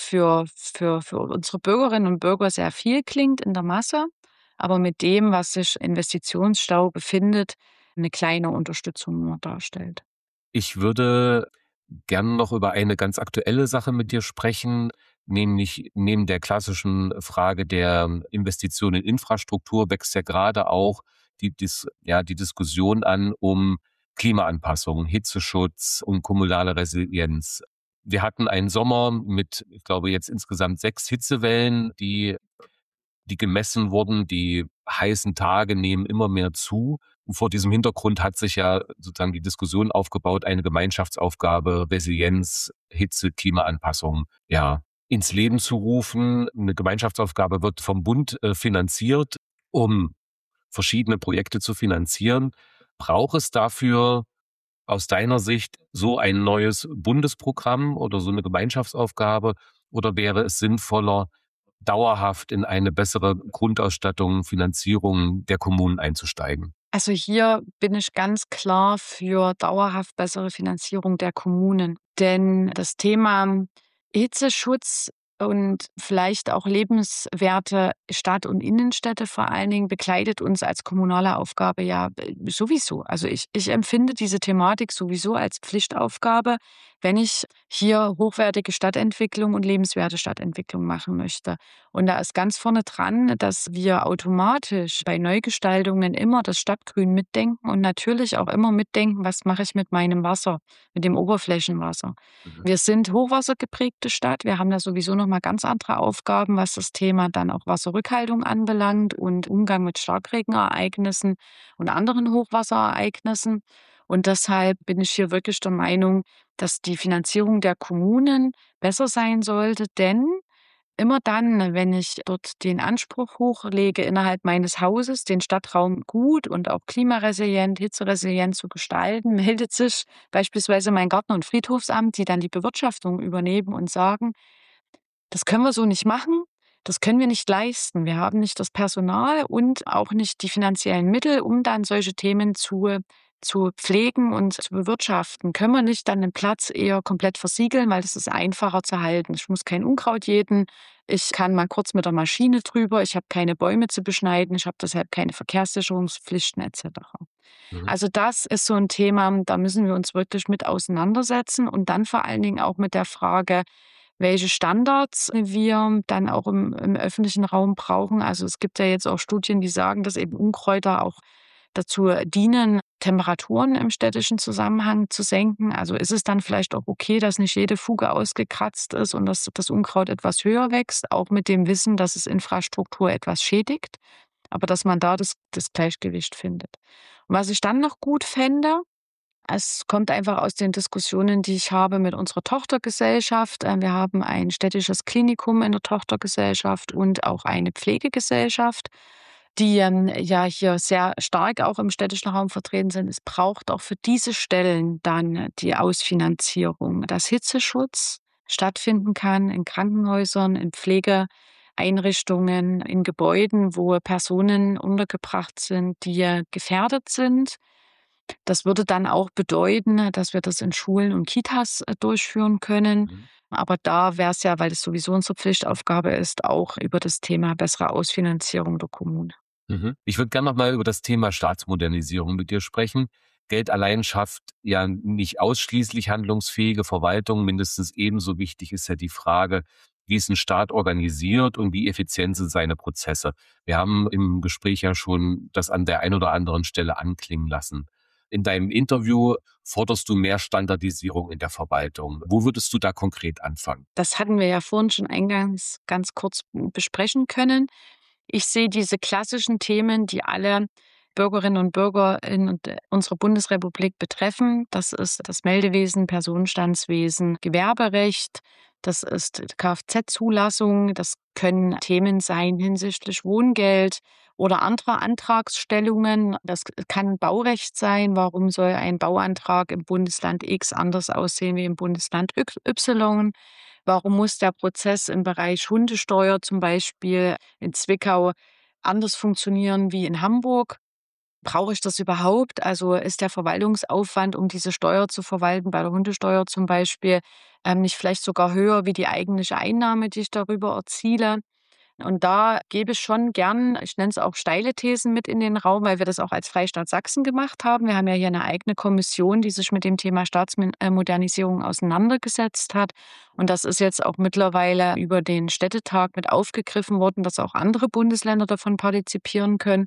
für unsere Bürgerinnen und Bürger sehr viel klingt in der Masse, aber mit dem, was sich Investitionsstau befindet, eine kleine Unterstützung nur darstellt. Ich würde gern noch über eine ganz aktuelle Sache mit dir sprechen, nämlich neben der klassischen Frage der Investition in Infrastruktur wächst ja gerade auch die Diskussion an um Klimaanpassung, Hitzeschutz und kommunale Resilienz. Wir hatten einen Sommer mit, ich glaube, jetzt insgesamt 6 Hitzewellen, die gemessen wurden. Die heißen Tage nehmen immer mehr zu. Und vor diesem Hintergrund hat sich ja sozusagen die Diskussion aufgebaut, eine Gemeinschaftsaufgabe, Resilienz, Hitze, Klimaanpassung, ja, ins Leben zu rufen. Eine Gemeinschaftsaufgabe wird vom Bund finanziert, um verschiedene Projekte zu finanzieren. Braucht es dafür aus deiner Sicht so ein neues Bundesprogramm oder so eine Gemeinschaftsaufgabe? Oder wäre es sinnvoller, dauerhaft in eine bessere Grundausstattung, Finanzierung der Kommunen einzusteigen? Also hier bin ich ganz klar für dauerhaft bessere Finanzierung der Kommunen. Denn das Thema Hitzeschutz und vielleicht auch lebenswerte Stadt- und Innenstädte vor allen Dingen begleitet uns als kommunale Aufgabe ja sowieso. Also ich empfinde diese Thematik sowieso als Pflichtaufgabe, wenn ich hier hochwertige Stadtentwicklung und lebenswerte Stadtentwicklung machen möchte. Und da ist ganz vorne dran, dass wir automatisch bei Neugestaltungen immer das Stadtgrün mitdenken und natürlich auch immer mitdenken, was mache ich mit meinem Wasser, mit dem Oberflächenwasser. Mhm. Wir sind hochwassergeprägte Stadt. Wir haben da sowieso noch mal ganz andere Aufgaben, was das Thema dann auch Wasserrückhaltung anbelangt und Umgang mit Starkregenereignissen und anderen Hochwasserereignissen. Und deshalb bin ich hier wirklich der Meinung, dass die Finanzierung der Kommunen besser sein sollte, denn immer dann, wenn ich dort den Anspruch hochlege, innerhalb meines Hauses den Stadtraum gut und auch klimaresilient, hitzeresilient zu gestalten, meldet sich beispielsweise mein Garten- und Friedhofsamt, die dann die Bewirtschaftung übernehmen und sagen: das können wir so nicht machen. Das können wir nicht leisten. Wir haben nicht das Personal und auch nicht die finanziellen Mittel, um dann solche Themen zu pflegen und zu bewirtschaften. Können wir nicht dann den Platz eher komplett versiegeln, weil das ist einfacher zu halten. Ich muss kein Unkraut jäten. Ich kann mal kurz mit der Maschine drüber. Ich habe keine Bäume zu beschneiden. Ich habe deshalb keine Verkehrssicherungspflichten etc. Mhm. Also das ist so ein Thema, da müssen wir uns wirklich mit auseinandersetzen und dann vor allen Dingen auch mit der Frage, welche Standards wir dann auch im öffentlichen Raum brauchen. Also, es gibt ja jetzt auch Studien, die sagen, dass eben Unkräuter auch dazu dienen, Temperaturen im städtischen Zusammenhang zu senken. Also, ist es dann vielleicht auch okay, dass nicht jede Fuge ausgekratzt ist und dass das Unkraut etwas höher wächst, auch mit dem Wissen, dass es Infrastruktur etwas schädigt, aber dass man da das Gleichgewicht findet. Und was ich dann noch gut fände, es kommt einfach aus den Diskussionen, die ich habe mit unserer Tochtergesellschaft. Wir haben ein städtisches Klinikum in der Tochtergesellschaft und auch eine Pflegegesellschaft, die ja hier sehr stark auch im städtischen Raum vertreten sind. Es braucht auch für diese Stellen dann die Ausfinanzierung, dass Hitzeschutz stattfinden kann in Krankenhäusern, in Pflegeeinrichtungen, in Gebäuden, wo Personen untergebracht sind, die gefährdet sind. Das würde dann auch bedeuten, dass wir das in Schulen und Kitas durchführen können. Mhm. Aber da wäre es ja, weil es sowieso unsere Pflichtaufgabe ist, auch über das Thema bessere Ausfinanzierung der Kommune. Mhm. Ich würde gerne noch mal über das Thema Staatsmodernisierung mit dir sprechen. Geld allein schafft ja nicht ausschließlich handlungsfähige Verwaltung. Mindestens ebenso wichtig ist ja die Frage, wie ist ein Staat organisiert und wie effizient sind seine Prozesse. Wir haben im Gespräch ja schon das an der einen oder anderen Stelle anklingen lassen. In deinem Interview forderst du mehr Standardisierung in der Verwaltung. Wo würdest du da konkret anfangen? Das hatten wir ja vorhin schon eingangs ganz kurz besprechen können. Ich sehe diese klassischen Themen, die alle Bürgerinnen und Bürger in unserer Bundesrepublik betreffen. Das ist das Meldewesen, Personenstandswesen, Gewerberecht, Das ist Kfz-Zulassung, das können Themen sein hinsichtlich Wohngeld oder anderer Antragsstellungen. Das kann Baurecht sein. Warum soll ein Bauantrag im Bundesland X anders aussehen wie im Bundesland Y? Warum muss der Prozess im Bereich Hundesteuer zum Beispiel in Zwickau anders funktionieren wie in Hamburg? Brauche ich das überhaupt? Also ist der Verwaltungsaufwand, um diese Steuer zu verwalten, bei der Hundesteuer zum Beispiel, nicht vielleicht sogar höher wie die eigentliche Einnahme, die ich darüber erziele? Und da gebe ich schon gern, ich nenne es auch steile Thesen mit in den Raum, weil wir das auch als Freistaat Sachsen gemacht haben. Wir haben ja hier eine eigene Kommission, die sich mit dem Thema Staatsmodernisierung auseinandergesetzt hat. Und das ist jetzt auch mittlerweile über den Städtetag mit aufgegriffen worden, dass auch andere Bundesländer davon partizipieren können.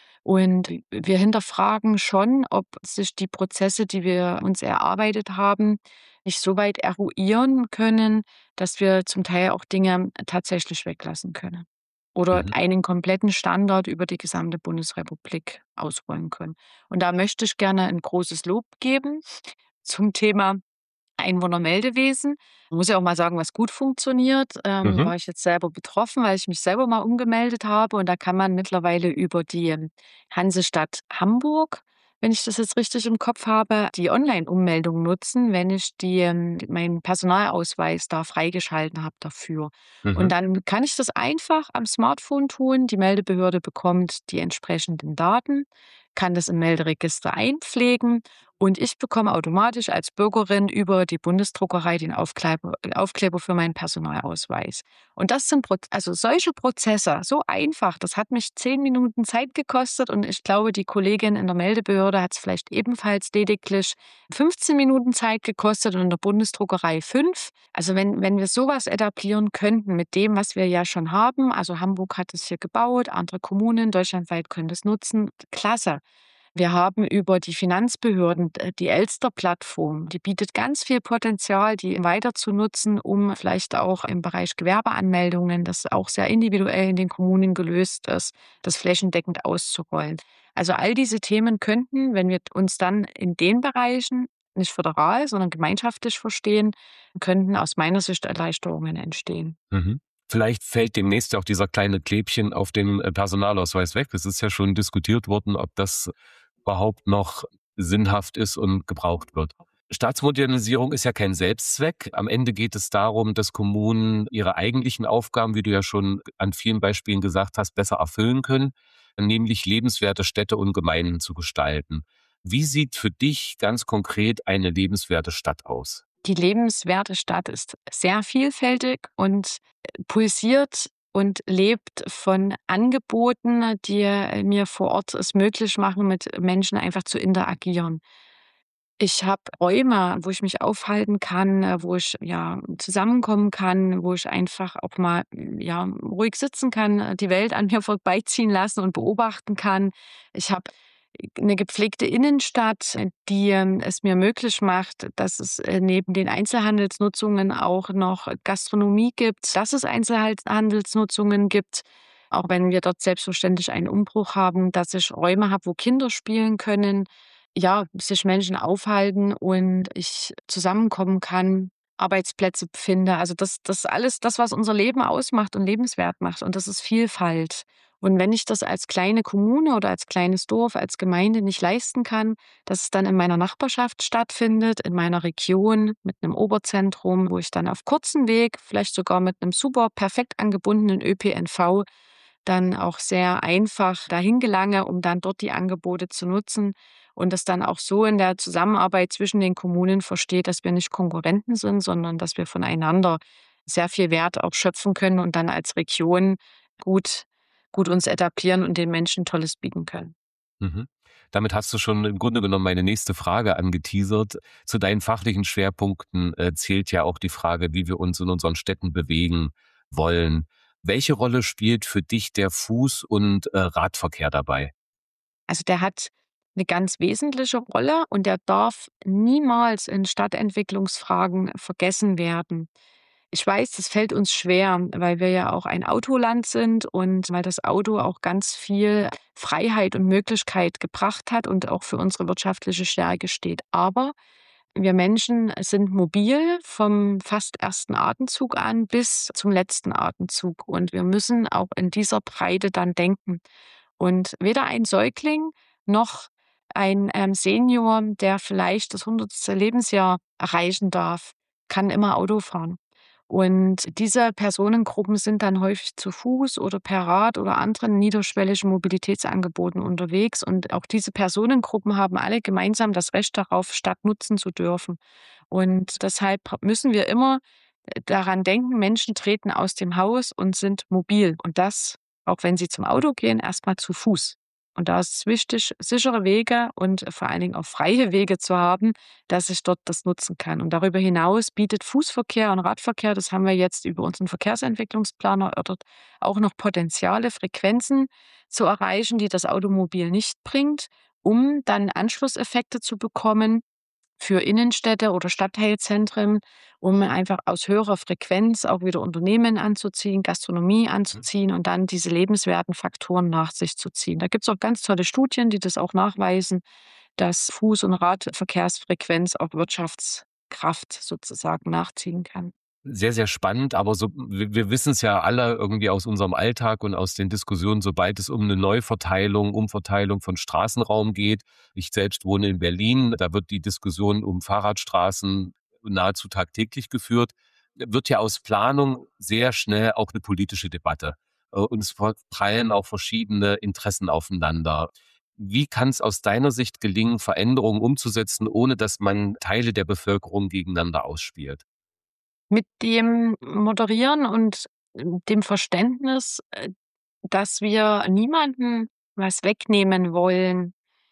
Und wir hinterfragen schon, ob sich die Prozesse, die wir uns erarbeitet haben, nicht so weit eruieren können, dass wir zum Teil auch Dinge tatsächlich weglassen können oder Mhm. einen kompletten Standard über die gesamte Bundesrepublik ausrollen können. Und da möchte ich gerne ein großes Lob geben zum Thema Einwohnermeldewesen. Man muss ja auch mal sagen, was gut funktioniert. Mhm. War ich jetzt selber betroffen, weil ich mich selber mal umgemeldet habe. Und da kann man mittlerweile über die Hansestadt Hamburg, wenn ich das jetzt richtig im Kopf habe, die Online-Ummeldung nutzen, wenn ich meinen Personalausweis da freigeschalten habe dafür. Und Mhm. dann kann ich das einfach am Smartphone tun. Die Meldebehörde bekommt die entsprechenden Daten, kann das im Melderegister einpflegen und ich bekomme automatisch als Bürgerin über die Bundesdruckerei den Aufkleber für meinen Personalausweis. Und das sind also solche Prozesse, so einfach. Das hat mich 10 Minuten Zeit gekostet und ich glaube, die Kollegin in der Meldebehörde hat es vielleicht ebenfalls lediglich 15 Minuten Zeit gekostet und in der Bundesdruckerei 5. Also wenn wir sowas etablieren könnten mit dem, was wir ja schon haben, also Hamburg hat es hier gebaut, andere Kommunen deutschlandweit können das nutzen, klasse. Wir haben über die Finanzbehörden die Elster-Plattform, die bietet ganz viel Potenzial, die weiter zu nutzen, um vielleicht auch im Bereich Gewerbeanmeldungen, das auch sehr individuell in den Kommunen gelöst ist, das flächendeckend auszurollen. Also all diese Themen könnten, wenn wir uns dann in den Bereichen nicht föderal, sondern gemeinschaftlich verstehen, könnten aus meiner Sicht Erleichterungen entstehen. Mhm. Vielleicht fällt demnächst auch dieser kleine Klebchen auf dem Personalausweis weg. Es ist ja schon diskutiert worden, ob das überhaupt noch sinnhaft ist und gebraucht wird. Staatsmodernisierung ist ja kein Selbstzweck. Am Ende geht es darum, dass Kommunen ihre eigentlichen Aufgaben, wie du ja schon an vielen Beispielen gesagt hast, besser erfüllen können, nämlich lebenswerte Städte und Gemeinden zu gestalten. Wie sieht für dich ganz konkret eine lebenswerte Stadt aus? Die lebenswerte Stadt ist sehr vielfältig und pulsiert und lebt von Angeboten, die mir vor Ort es möglich machen, mit Menschen einfach zu interagieren. Ich habe Räume, wo ich mich aufhalten kann, wo ich, ja, zusammenkommen kann, wo ich einfach auch mal, ja, ruhig sitzen kann, die Welt an mir vorbeiziehen lassen und beobachten kann. Ich habe eine gepflegte Innenstadt, die, es mir möglich macht, dass es, neben den Einzelhandelsnutzungen auch noch Gastronomie gibt, dass es Einzelhandelsnutzungen gibt, auch wenn wir dort selbstverständlich einen Umbruch haben, dass ich Räume habe, wo Kinder spielen können, ja, sich Menschen aufhalten und ich zusammenkommen kann, Arbeitsplätze finde. Also das alles das, was unser Leben ausmacht und lebenswert macht, und das ist Vielfalt. Und wenn ich das als kleine Kommune oder als kleines Dorf, als Gemeinde nicht leisten kann, dass es dann in meiner Nachbarschaft stattfindet, in meiner Region mit einem Oberzentrum, wo ich dann auf kurzem Weg, vielleicht sogar mit einem super perfekt angebundenen ÖPNV, dann auch sehr einfach dahin gelange, um dann dort die Angebote zu nutzen und das dann auch so in der Zusammenarbeit zwischen den Kommunen versteht, dass wir nicht Konkurrenten sind, sondern dass wir voneinander sehr viel Wert auch schöpfen können und dann als Region gut gut uns etablieren und den Menschen Tolles bieten können. Mhm. Damit hast du schon im Grunde genommen meine nächste Frage angeteasert. Zu deinen fachlichen Schwerpunkten zählt ja auch die Frage, wie wir uns in unseren Städten bewegen wollen. Welche Rolle spielt für dich der Fuß- und Radverkehr dabei? Also, der hat eine ganz wesentliche Rolle und der darf niemals in Stadtentwicklungsfragen vergessen werden. Ich weiß, das fällt uns schwer, weil wir ja auch ein Autoland sind und weil das Auto auch ganz viel Freiheit und Möglichkeit gebracht hat und auch für unsere wirtschaftliche Stärke steht. Aber wir Menschen sind mobil vom fast ersten Atemzug an bis zum letzten Atemzug. Und wir müssen auch in dieser Breite dann denken. Und weder ein Säugling noch ein Senior, der vielleicht das 100. Lebensjahr erreichen darf, kann immer Auto fahren. Und diese Personengruppen sind dann häufig zu Fuß oder per Rad oder anderen niederschwelligen Mobilitätsangeboten unterwegs. Und auch diese Personengruppen haben alle gemeinsam das Recht darauf, Stadt nutzen zu dürfen. Und deshalb müssen wir immer daran denken, Menschen treten aus dem Haus und sind mobil. Und das, auch wenn sie zum Auto gehen, erstmal zu Fuß. Und da ist es wichtig, sichere Wege und vor allen Dingen auch freie Wege zu haben, dass ich dort das nutzen kann. Und darüber hinaus bietet Fußverkehr und Radverkehr, das haben wir jetzt über unseren Verkehrsentwicklungsplan erörtert, auch noch Potenziale, Frequenzen zu erreichen, die das Automobil nicht bringt, um dann Anschlusseffekte zu bekommen für Innenstädte oder Stadtteilzentren, um einfach aus höherer Frequenz auch wieder Unternehmen anzuziehen, Gastronomie Mhm. anzuziehen und dann diese lebenswerten Faktoren nach sich zu ziehen. Da gibt's auch ganz tolle Studien, die das auch nachweisen, dass Fuß- und Radverkehrsfrequenz auch Wirtschaftskraft sozusagen nachziehen kann. Sehr, sehr spannend, aber so, wir wissen es ja alle irgendwie aus unserem Alltag und aus den Diskussionen, sobald es um eine Neuverteilung, Umverteilung von Straßenraum geht. Ich selbst wohne in Berlin, da wird die Diskussion um Fahrradstraßen nahezu tagtäglich geführt. Wird ja aus Planung sehr schnell auch eine politische Debatte. Und es prallen auch verschiedene Interessen aufeinander. Wie kann es aus deiner Sicht gelingen, Veränderungen umzusetzen, ohne dass man Teile der Bevölkerung gegeneinander ausspielt? Mit dem Moderieren und dem Verständnis, dass wir niemanden was wegnehmen wollen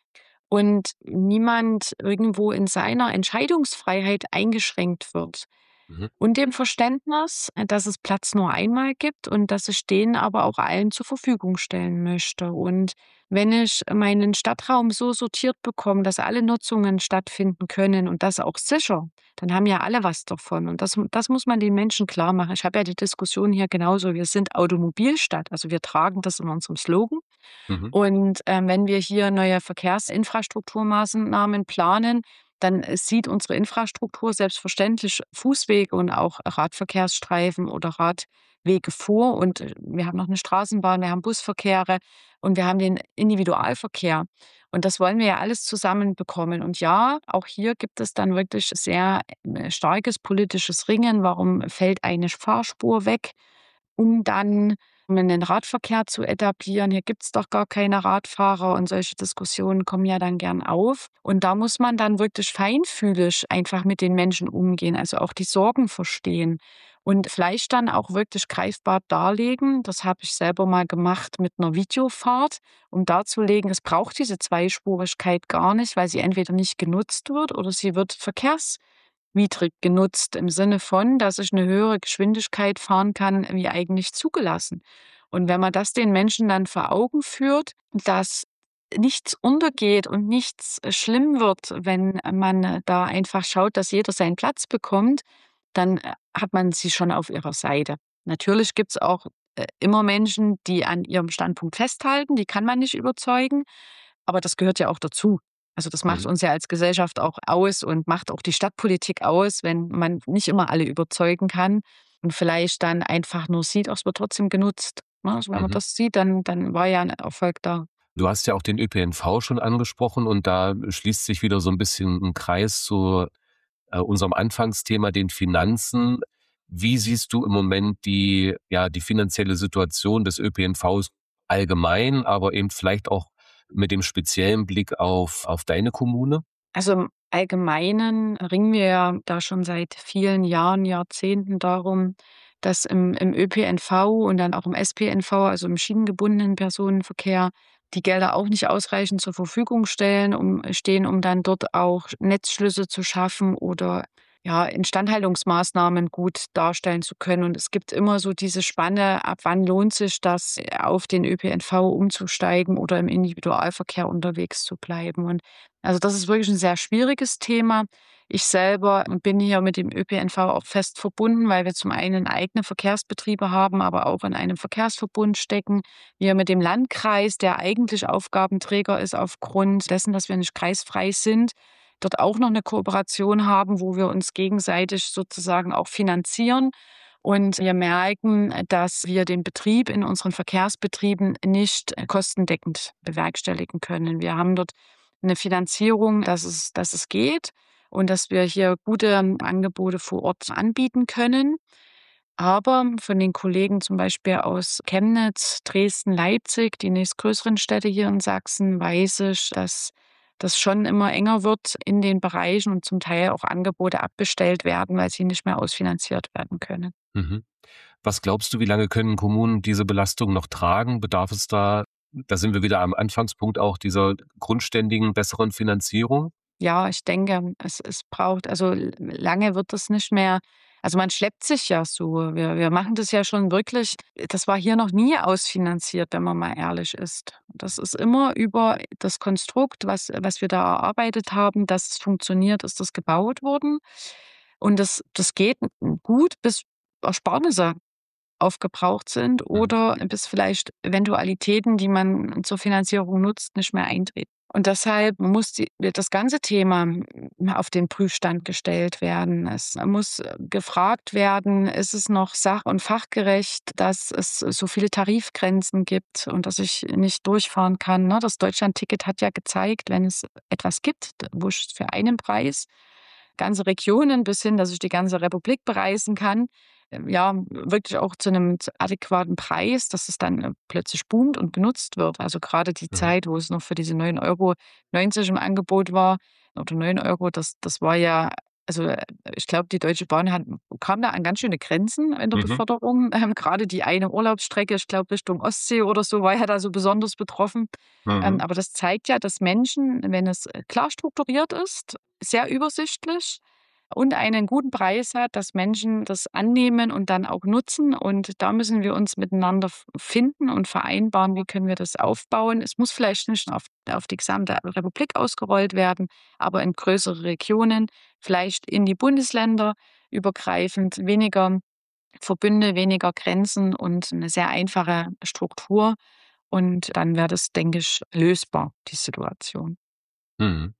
und niemand irgendwo in seiner Entscheidungsfreiheit eingeschränkt wird. Mhm. Und dem Verständnis, dass es Platz nur einmal gibt und dass ich den aber auch allen zur Verfügung stellen möchte. Und wenn ich meinen Stadtraum so sortiert bekomme, dass alle Nutzungen stattfinden können und das auch sicher, dann haben ja alle was davon. Und das muss man den Menschen klar machen. Ich habe ja die Diskussion hier genauso. Wir sind Automobilstadt. Also wir tragen das in unserem Slogan. Mhm. Und wenn wir hier neue Verkehrsinfrastrukturmaßnahmen planen, dann sieht unsere Infrastruktur selbstverständlich Fußwege und auch Radverkehrsstreifen oder Radwege vor. Und wir haben noch eine Straßenbahn, wir haben Busverkehre und wir haben den Individualverkehr. Und das wollen wir ja alles zusammen bekommen. Und ja, auch hier gibt es dann wirklich sehr starkes politisches Ringen. Warum fällt eine Fahrspur weg, um dann einen Radverkehr zu etablieren? Hier gibt's doch gar keine Radfahrer und solche Diskussionen kommen ja dann gern auf. Und da muss man dann wirklich feinfühlig einfach mit den Menschen umgehen, also auch die Sorgen verstehen und vielleicht dann auch wirklich greifbar darlegen. Das habe ich selber mal gemacht mit einer Videofahrt, um darzulegen, es braucht diese Zweispurigkeit gar nicht, weil sie entweder nicht genutzt wird oder sie wird widrig genutzt im Sinne von, dass ich eine höhere Geschwindigkeit fahren kann, wie eigentlich zugelassen. Und wenn man das den Menschen dann vor Augen führt, dass nichts untergeht und nichts schlimm wird, wenn man da einfach schaut, dass jeder seinen Platz bekommt, dann hat man sie schon auf ihrer Seite. Natürlich gibt's auch immer Menschen, die an ihrem Standpunkt festhalten, die kann man nicht überzeugen, aber das gehört ja auch dazu. Also, das macht Mhm. uns ja als Gesellschaft auch aus und macht auch die Stadtpolitik aus, wenn man nicht immer alle überzeugen kann und vielleicht dann einfach nur sieht: „Ach, es wird trotzdem genutzt.“ Ne, also, wenn man Mhm. das sieht, dann war ja 'n Erfolg da. Du hast ja auch den ÖPNV schon angesprochen und da schließt sich wieder so ein bisschen ein Kreis zu, unserem Anfangsthema, den Finanzen. Wie siehst du im Moment die finanzielle Situation des ÖPNVs allgemein, aber eben vielleicht auch mit dem speziellen Blick auf deine Kommune? Also, im Allgemeinen ringen wir ja da schon seit vielen Jahren, Jahrzehnten darum, dass im ÖPNV und dann auch im SPNV, also im schienengebundenen Personenverkehr, die Gelder auch nicht ausreichend zur Verfügung stehen, um dann dort auch Netzschlüsse zu schaffen oder, ja, Instandhaltungsmaßnahmen gut darstellen zu können. Und es gibt immer so diese Spanne, ab wann lohnt sich das, auf den ÖPNV umzusteigen oder im Individualverkehr unterwegs zu bleiben. Und also, das ist wirklich ein sehr schwieriges Thema. Ich selber bin hier mit dem ÖPNV auch fest verbunden, weil wir zum einen eigene Verkehrsbetriebe haben, aber auch in einem Verkehrsverbund stecken. Wir mit dem Landkreis, der eigentlich Aufgabenträger ist aufgrund dessen, dass wir nicht kreisfrei sind, dort auch noch eine Kooperation haben, wo wir uns gegenseitig sozusagen auch finanzieren. Und wir merken, dass wir den Betrieb in unseren Verkehrsbetrieben nicht kostendeckend bewerkstelligen können. Wir haben dort eine Finanzierung, dass es geht und dass wir hier gute Angebote vor Ort anbieten können. Aber von den Kollegen zum Beispiel aus Chemnitz, Dresden, Leipzig, die nächstgrößeren Städte hier in Sachsen, weiß ich, dass das schon immer enger wird in den Bereichen und zum Teil auch Angebote abbestellt werden, weil sie nicht mehr ausfinanziert werden können. Mhm. Was glaubst du, wie lange können Kommunen diese Belastung noch tragen? Bedarf es da sind wir wieder am Anfangspunkt auch dieser grundständigen, besseren Finanzierung? Ja, ich denke, es braucht also lange wird das nicht mehr also man schleppt sich ja so. Wir machen das ja schon wirklich das war hier noch nie ausfinanziert, wenn man mal ehrlich ist. Das ist immer über das Konstrukt, was wir da erarbeitet haben, dass es funktioniert, ist das gebaut worden. Und das geht gut, bis Ersparnisse aufgebraucht sind Mhm. oder bis vielleicht Eventualitäten, die man zur Finanzierung nutzt, nicht mehr eintreten. Und deshalb muss das ganze Thema auf den Prüfstand gestellt werden. Es muss gefragt werden, ist es noch sach- und fachgerecht, dass es so viele Tarifgrenzen gibt und dass ich nicht durchfahren kann. Ne? Das Deutschlandticket hat ja gezeigt, wenn es etwas gibt, wo ich für einen Preis ganze Regionen bis hin, dass ich die ganze Republik bereisen kann, ja, wirklich auch zu einem adäquaten Preis, dass es dann plötzlich boomt und genutzt wird. Also gerade die Mhm. Zeit, wo es noch für diese 9,90 € im Angebot war oder 9 €, das war ja also, ich glaube, die Deutsche Bahn kam da an ganz schöne Grenzen in der Mhm. Beförderung. Grade die eine Urlaubsstrecke, ich glaube, Richtung Ostsee oder so, war ja da so besonders betroffen. Mhm. Aber das zeigt ja, dass Menschen, wenn es klar strukturiert ist, sehr übersichtlich und einen guten Preis hat, dass Menschen das annehmen und dann auch nutzen. Und da müssen wir uns miteinander finden und vereinbaren, wie können wir das aufbauen. Es muss vielleicht nicht auf die gesamte Republik ausgerollt werden, aber in größere Regionen, vielleicht in die Bundesländer übergreifend, weniger Verbünde, weniger Grenzen und eine sehr einfache Struktur. Und dann wäre das, denke ich, lösbar, die Situation. Mhm.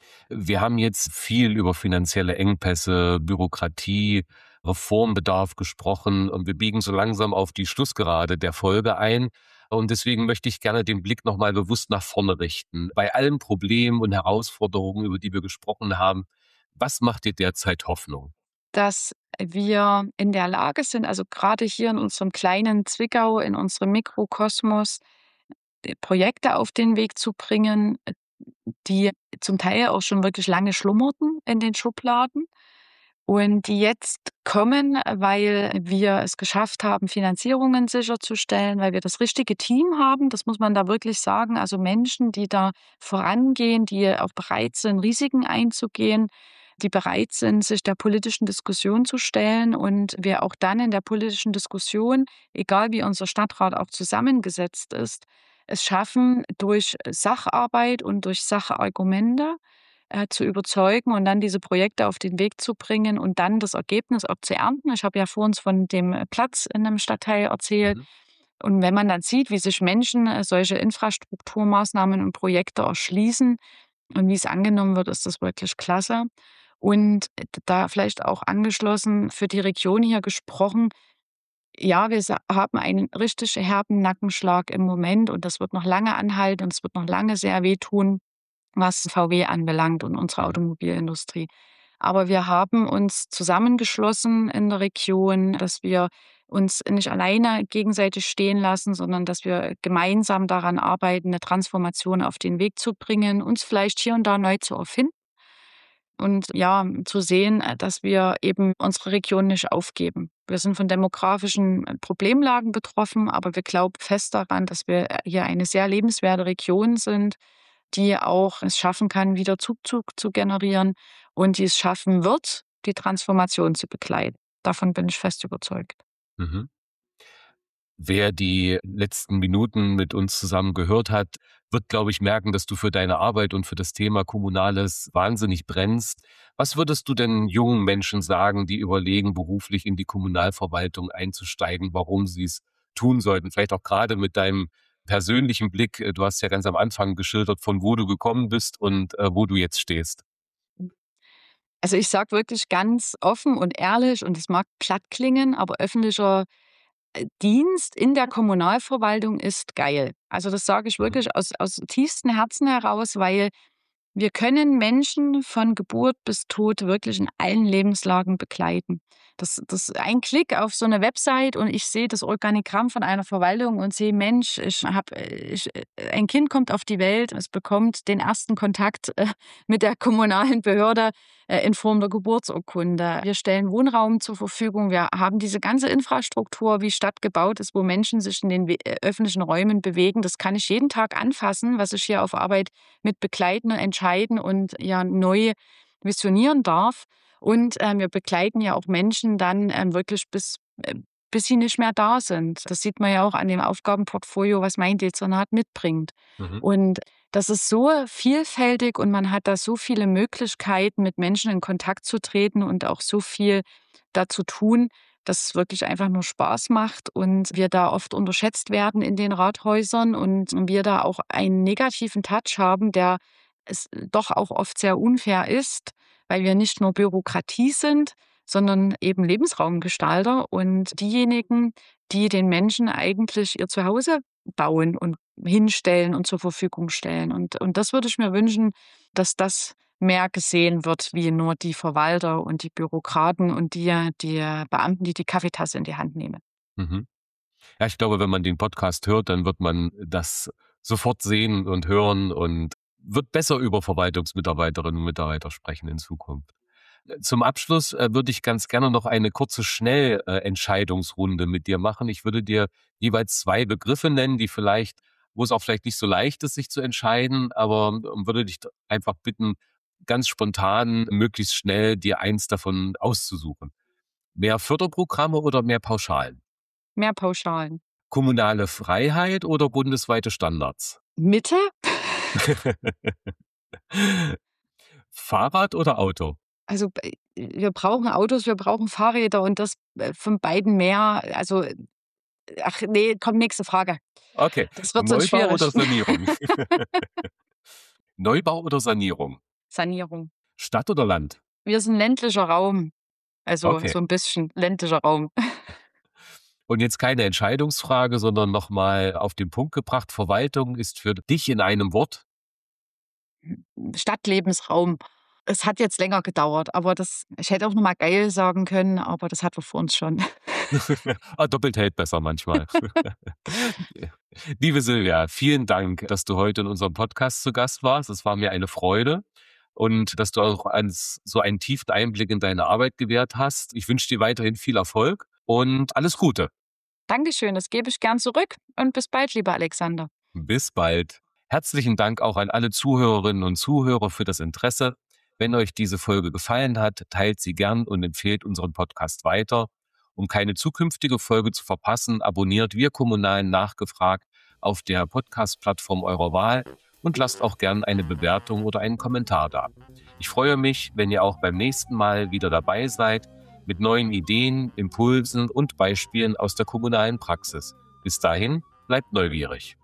Wir haben jetzt viel über finanzielle Engpässe, Bürokratie, Reformbedarf gesprochen und wir biegen so langsam auf die Schlussgerade der Folge ein. Und deswegen möchte ich gerne den Blick nochmal bewusst nach vorne richten. Bei allen Problemen und Herausforderungen, über die wir gesprochen haben, was macht dir derzeit Hoffnung? Dass wir in der Lage sind, also gerade hier in unserem kleinen Zwickau, in unserem Mikrokosmos, Projekte auf den Weg zu bringen, die zum Teil auch schon wirklich lange schlummerten in den Schubladen und die jetzt kommen, weil wir es geschafft haben, Finanzierungen sicherzustellen, weil wir das richtige Team haben. Das muss man da wirklich sagen. Also Menschen, die da vorangehen, die auch bereit sind, Risiken einzugehen, die bereit sind, sich der politischen Diskussion zu stellen und wir auch dann in der politischen Diskussion, egal wie unser Stadtrat auch zusammengesetzt ist, es schaffen, durch Sacharbeit und durch Sachargumente zu überzeugen und dann diese Projekte auf den Weg zu bringen und dann das Ergebnis auch zu ernten. Ich habe ja vor uns von dem Platz in einem Stadtteil erzählt. Mhm. Und wenn man dann sieht, wie sich Menschen solche Infrastrukturmaßnahmen und Projekte erschließen und wie es angenommen wird, ist das wirklich klasse. Und da vielleicht auch angeschlossen für die Region hier gesprochen, ja, wir haben einen richtig herben Nackenschlag im Moment und das wird noch lange anhalten und es wird noch lange sehr wehtun, was VW anbelangt und unsere Mhm. Automobilindustrie. Aber wir haben uns zusammengeschlossen in der Region, dass wir uns nicht alleine gegenseitig stehen lassen, sondern dass wir gemeinsam daran arbeiten, eine Transformation auf den Weg zu bringen, uns vielleicht hier und da neu zu erfinden und ja, zu sehen, dass wir eben unsere Region nicht aufgeben. Wir sind von demografischen Problemlagen betroffen, aber wir glauben fest daran, dass wir hier eine sehr lebenswerte Region sind, die auch es schaffen kann, wieder Zuzug zu generieren und die es schaffen wird, die Transformation zu begleiten. Davon bin ich fest überzeugt. Mhm. Wer die letzten Minuten mit uns zusammen gehört hat, wird, glaube ich, merken, dass du für deine Arbeit und für das Thema Kommunales wahnsinnig brennst. Was würdest du denn jungen Menschen sagen, die überlegen, beruflich in die Kommunalverwaltung einzusteigen, warum sie es tun sollten? Vielleicht auch gerade mit deinem persönlichen Blick. Du hast ja ganz am Anfang geschildert, von wo du gekommen bist und wo du jetzt stehst. Also ich sage wirklich ganz offen und ehrlich, und es mag platt klingen, aber öffentlicher Dienst in der Kommunalverwaltung ist geil. Also das sage ich Mhm. wirklich aus tiefstem Herzen heraus, weil wir können Menschen von Geburt bis Tod wirklich in allen Lebenslagen begleiten. Das ein Klick auf so eine Website und ich sehe das Organigramm von einer Verwaltung und sehe: Mensch, ein Kind kommt auf die Welt, es bekommt den ersten Kontakt, mit der kommunalen Behörde, in Form der Geburtsurkunde. Wir stellen Wohnraum zur Verfügung. Wir haben diese ganze Infrastruktur, wie Stadt gebaut ist, wo Menschen sich in den öffentlichen Räumen bewegen. Das kann ich jeden Tag anfassen, was ich hier auf Arbeit mit begleiten und entscheiden und ja neu visionieren darf. Und wir begleiten ja auch Menschen dann wirklich bis sie nicht mehr da sind. Das sieht man ja auch an dem Aufgabenportfolio, was mein Dezernat mitbringt. Mhm. Und das ist so vielfältig und man hat da so viele Möglichkeiten, mit Menschen in Kontakt zu treten und auch so viel da zu tun, dass es wirklich einfach nur Spaß macht und wir da oft unterschätzt werden in den Rathäusern und wir da auch einen negativen Touch haben, der es doch auch oft sehr unfair ist, weil wir nicht nur Bürokratie sind, sondern eben Lebensraumgestalter und diejenigen, die den Menschen eigentlich ihr Zuhause bauen und hinstellen und zur Verfügung stellen. Und das würde ich mir wünschen, dass das mehr gesehen wird, wie nur die Verwalter und die Bürokraten und die Beamten, die die Kaffeetasse in die Hand nehmen. Mhm. Ja, ich glaube, wenn man den Podcast hört, dann wird man das sofort sehen und hören und wird besser über Verwaltungsmitarbeiterinnen und Mitarbeiter sprechen in Zukunft. Zum Abschluss würde ich ganz gerne noch eine kurze Schnellentscheidungsrunde mit dir machen. Ich würde dir jeweils 2 Begriffe nennen, wo es auch vielleicht nicht so leicht ist, sich zu entscheiden, aber würde dich einfach bitten, ganz spontan, möglichst schnell dir eins davon auszusuchen. Mehr Förderprogramme oder mehr Pauschalen? Mehr Pauschalen. Kommunale Freiheit oder bundesweite Standards? Mitte? Fahrrad oder Auto? Also, wir brauchen Autos, wir brauchen Fahrräder und das, von beiden mehr. Also, ach nee, komm, nächste Frage. Okay. Das wird sonst Neubau schwierig. oder Sanierung? Neubau oder Sanierung? Sanierung. Stadt oder Land? Wir sind ländlicher Raum, also Okay. so 'n bisschen ländlicher Raum. Und jetzt keine Entscheidungsfrage, sondern nochmal auf den Punkt gebracht. Verwaltung ist für dich in einem Wort. Stadtlebensraum. Es hat jetzt länger gedauert, aber ich hätte auch noch mal geil sagen können, aber das hatten wir vor uns schon. Doppelt hält besser manchmal. Liebe Silvia, vielen Dank, dass du heute in unserem Podcast zu Gast warst. Es war mir eine Freude und dass du auch so einen tiefen Einblick in deine Arbeit gewährt hast. Ich wünsche dir weiterhin viel Erfolg und alles Gute. Dankeschön, das gebe ich gern zurück und bis bald, lieber Alexander. Bis bald. Herzlichen Dank auch an alle Zuhörerinnen und Zuhörer für das Interesse. Wenn euch diese Folge gefallen hat, teilt sie gern und empfehlt unseren Podcast weiter. Um keine zukünftige Folge zu verpassen, abonniert Wir Kommunalen nachgefragt auf der Podcast-Plattform eurer Wahl und lasst auch gern eine Bewertung oder einen Kommentar da. Ich freue mich, wenn ihr auch beim nächsten Mal wieder dabei seid mit neuen Ideen, Impulsen und Beispielen aus der kommunalen Praxis. Bis dahin, bleibt neugierig.